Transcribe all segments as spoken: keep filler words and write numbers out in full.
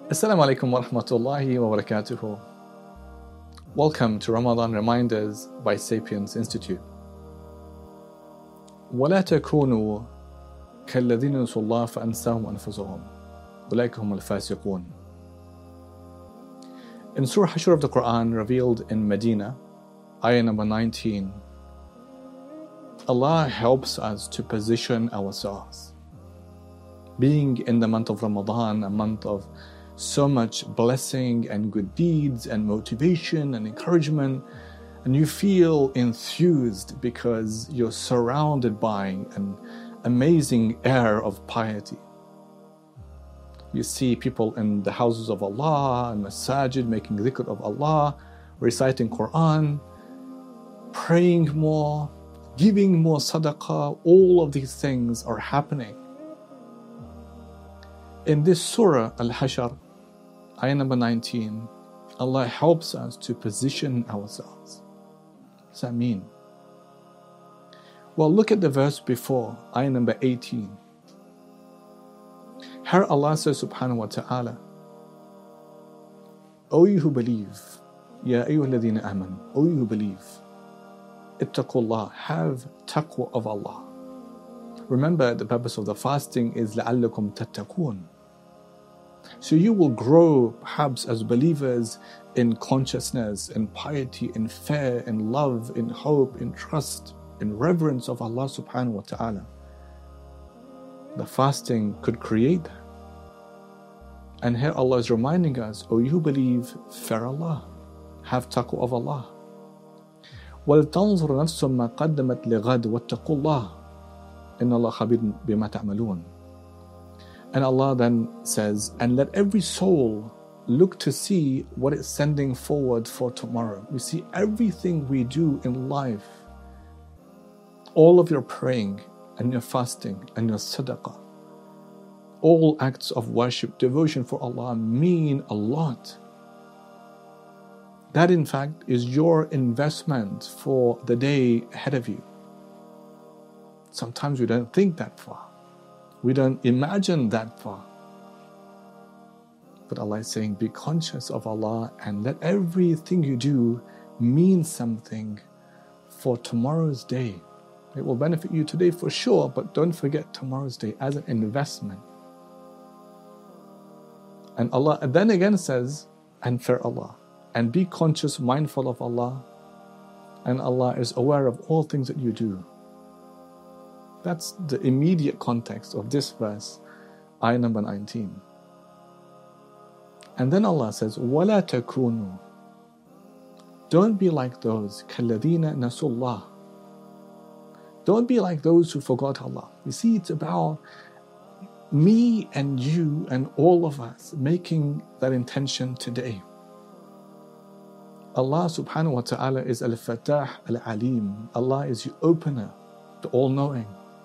Assalamu alaikum wa rahmatullahi wa barakatuhu. Welcome to Ramadan Reminders by Sapiens Institute. وَلَا تَكُونُوا كَالَّذِينَ نَسُوا اللَّهَ فَأَنْسَاهُمْ أَنفُسَهُمْ أُولَٰئِكَ هُمُ الْفَاسِقُونَ. In Surah Hashr of the Quran, revealed in Medina, ayah number nineteen, Allah helps us to position ourselves. Being in the month of Ramadan, a month of so much blessing and good deeds and motivation and encouragement, and you feel enthused because you're surrounded by an amazing air of piety. You see people in the houses of Allah and masajid making dhikr of Allah, reciting Quran, praying more, giving more sadaqah. All of these things are happening. In this surah, Al-Hashr, ayah number nineteen, Allah helps us to position ourselves. What does that mean? Well, look at the verse before, ayah number eighteen. Here Allah says subhanahu wa ta'ala, O you who believe, Ya ayyuhalladhina aman, O you who believe, ittaqullah, have taqwa of Allah. Remember, the purpose of the fasting is لَعَلَّكُمْ تَتَّقُونَ. So you will grow perhaps as believers in consciousness, in piety, in fear, in love, in hope, in trust, in reverence of Allah subhanahu wa ta'ala. The fasting could create that. And here Allah is reminding us, O you who believe, fear Allah, have taqwa of Allah. وَلْتَنْظُرْ نَفْسٌ مَا قَدَّمَتْ لِغَدْ وَاتَّقُوا اللَّهَ إِنَّ اللَّهَ خَبِيرٌ بِمَا تَعْمَلُونَ. And Allah then says, and let every soul look to see what it's sending forward for tomorrow. You see, everything we do in life, all of your praying and your fasting and your sadaqah, all acts of worship, devotion for Allah mean a lot. That in fact is your investment for the day ahead of you. Sometimes we don't think that far. We don't imagine that far. But Allah is saying, be conscious of Allah and let everything you do mean something for tomorrow's day. It will benefit you today for sure, but don't forget tomorrow's day as an investment. And Allah then again says, and fear Allah, and be conscious, mindful of Allah, and Allah is aware of all things that you do. That's the immediate context of this verse, ayah number nineteen. And then Allah says, وَلَا تَكُونُوا, don't be like those كَالَّذِينَ نَسُوا اللَّهَ, don't be like those who forgot Allah. You see, it's about me and you and all of us making that intention today. Allah subhanahu wa ta'ala is Al-Fatah Al-Alim. Allah is the opener, the all-knowing.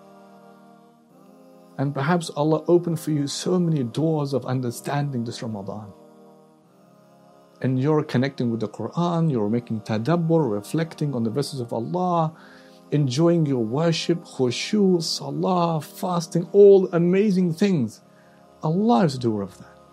And perhaps Allah opened for you so many doors of understanding this Ramadan. And you're connecting with the Quran, you're making tadabbur, reflecting on the verses of Allah, enjoying your worship, khushu, salah, fasting, all amazing things. Allah is the doer of that.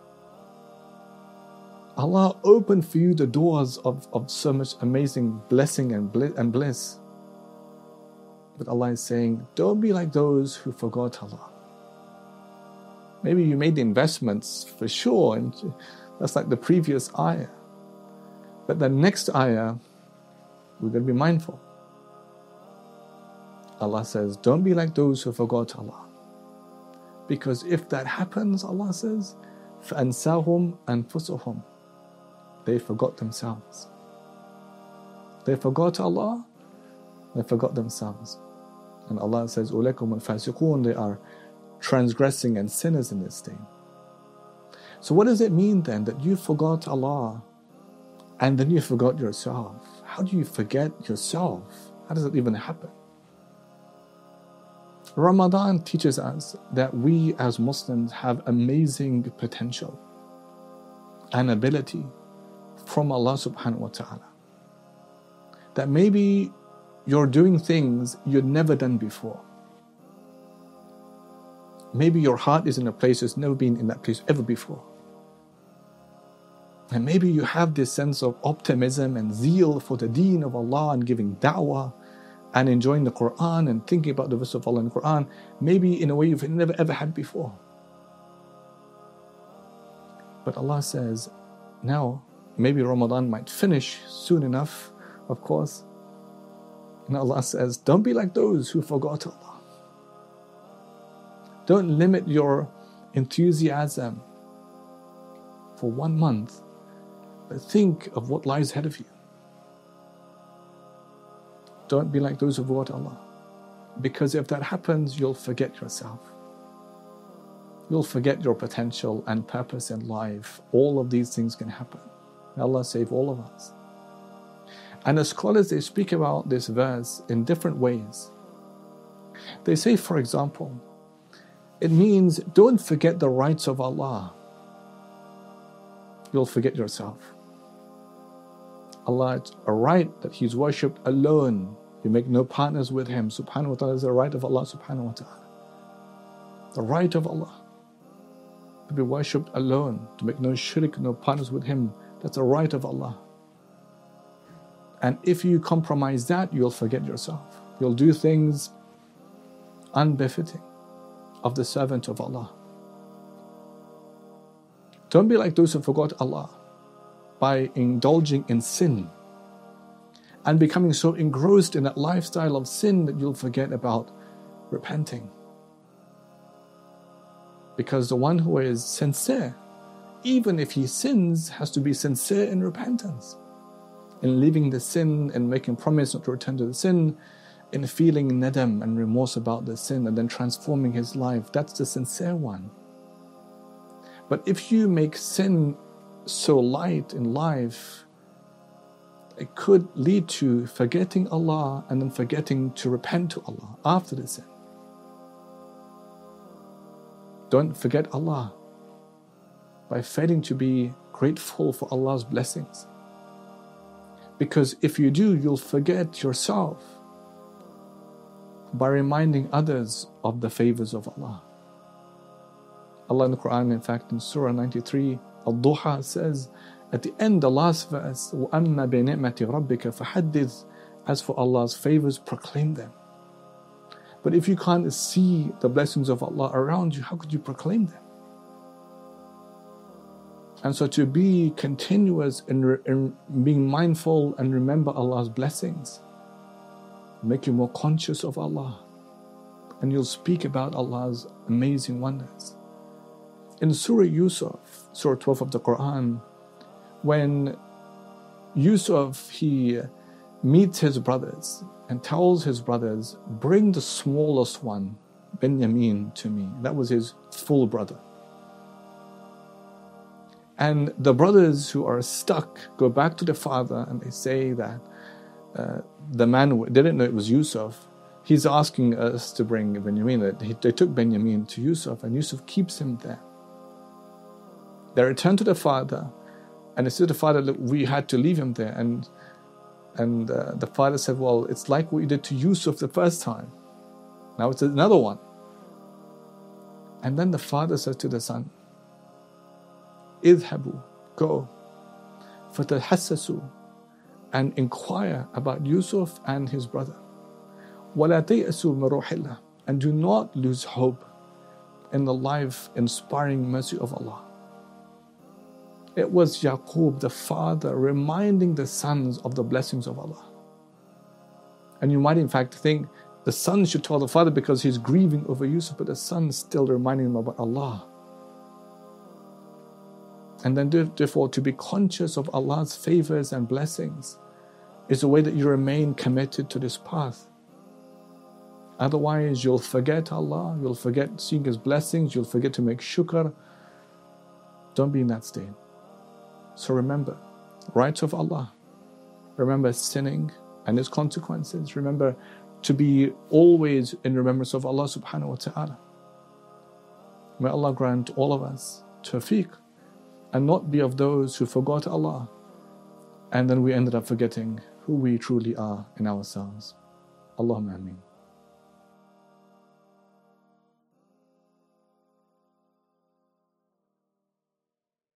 Allah opened for you the doors of, of so much amazing blessing and bliss. But Allah is saying, don't be like those who forgot Allah. Maybe you made the investments for sure, and that's like the previous ayah. But the next ayah, we're going to be mindful. Allah says, don't be like those who forgot Allah. Because if that happens, Allah says, فَأَنْسَاهُمْ أَنفُسُهُمْ, they forgot themselves. They forgot Allah, they forgot themselves. And Allah says, أُولَٰئِكَ هُمُ الْفَاسِقُونَ, they are transgressing and sinners in this thing. So what does it mean then that you forgot Allah and then you forgot yourself? How do you forget yourself? How does it even happen? Ramadan teaches us that we as Muslims have amazing potential and ability from Allah subhanahu wa ta'ala. That maybe you're doing things you'd never done before. Maybe your heart is in a place it's never been in that place ever before. And maybe you have this sense of optimism and zeal for the deen of Allah and giving da'wah and enjoying the Quran and thinking about the verse of Allah in the Quran, maybe in a way you've never ever had before. But Allah says, now, maybe Ramadan might finish soon enough, of course. And Allah says, don't be like those who forgot Allah. Don't limit your enthusiasm for one month, but think of what lies ahead of you. Don't be like those who forgot Allah. Because if that happens, you'll forget yourself. You'll forget your potential and purpose in life. All of these things can happen. May Allah save all of us. And the scholars, they speak about this verse in different ways. They say, for example, it means don't forget the rights of Allah. You'll forget yourself. Allah, it's a right that He's worshipped alone. You make no partners with Him. Subhanahu wa ta'ala is the right of Allah subhanahu wa ta'ala. The right of Allah to be worshipped alone, to make no shirk, no partners with Him. That's a right of Allah. And if you compromise that, you'll forget yourself. You'll do things unbefitting of the servant of Allah. Don't be like those who forgot Allah by indulging in sin and becoming so engrossed in that lifestyle of sin that you'll forget about repenting. Because the one who is sincere, even if he sins, has to be sincere in repentance, in leaving the sin and making promise not to return to the sin, in feeling nadam and remorse about the sin and then transforming his life. That's the sincere one. But if you make sin so light in life, it could lead to forgetting Allah and then forgetting to repent to Allah after the sin. Don't forget Allah by failing to be grateful for Allah's blessings. Because if you do, you'll forget yourself by reminding others of the favors of Allah. Allah in the Quran, in fact, in Surah ninety-three, Al-Duha says, at the end, the last verse, وَأَمَّا بِنِعْمَةِ رَبِّكَ فَحَدِّثْ. As for Allah's favors, proclaim them. But if you can't see the blessings of Allah around you, how could you proclaim them? And so to be continuous in, re- in being mindful and remember Allah's blessings, make you more conscious of Allah, and you'll speak about Allah's amazing wonders. In Surah Yusuf, Surah twelve of the Quran, when Yusuf, he meets his brothers and tells his brothers, bring the smallest one, Benjamin, to me. That was his full brother. And the brothers who are stuck go back to the father and they say that uh, the man, they didn't know it was Yusuf. He's asking us to bring Benjamin. They took Benjamin to Yusuf and Yusuf keeps him there. They return to the father and they said to the father, look, we had to leave him there. And and uh, the father said, well, it's like what you did to Yusuf the first time. Now it's another one. And then the father said to the son, اذهبوا, go, فتحسسوا, and inquire about Yusuf and his brother. ولا تيأسوا من روح الله, and do not lose hope in the life-inspiring mercy of Allah. It was Yaqub, the father, reminding the sons of the blessings of Allah. And you might in fact think the son should tell the father because he's grieving over Yusuf, but the son is still reminding him about Allah. And then therefore to be conscious of Allah's favors and blessings is a way that you remain committed to this path. Otherwise you'll forget Allah, you'll forget seeing His blessings, you'll forget to make shukr. Don't be in that state. So remember, rights of Allah. Remember sinning and its consequences. Remember to be always in remembrance of Allah subhanahu wa ta'ala. May Allah grant all of us tawfiq and not be of those who forgot Allah and then we ended up forgetting who we truly are in ourselves. Allahumma ameen.